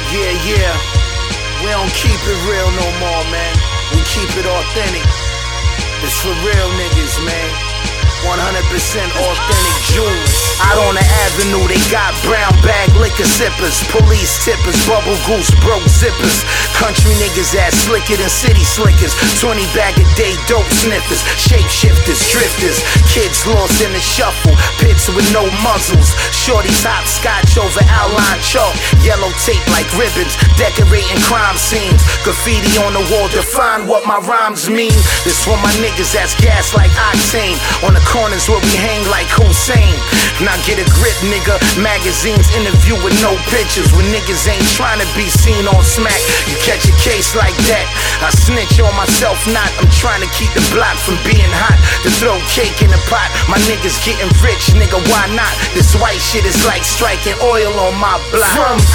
Yeah, we don't keep it real no more, man. We keep it authentic. It's for real niggas, man. 100% authentic Jews. Out on the avenue, they got brown bag liquor sippers, police tippers, bubble goose, broke zippers. Country niggas ass slicker than city slickers. 20 bag a day dope sniffers, shapeshifters, drifters. Kids lost in the shuffle, pits with no muzzles. Shorties hopscotch over outline chalk, yellow tape like ribbons, decorating crime scenes. Graffiti on the wall define what my rhymes mean. This for my niggas that's gas like octane. On the corners where we hang like Hussein. Now get a grip, nigga. Magazines interview with no pictures. When niggas ain't trying to be seen on smack, you catch a case like that, I snitch on myself not. I'm trying to keep the block from being hot. To throw cake in the pot, my niggas getting rich, nigga, why not? This white shit is like striking oil on my block.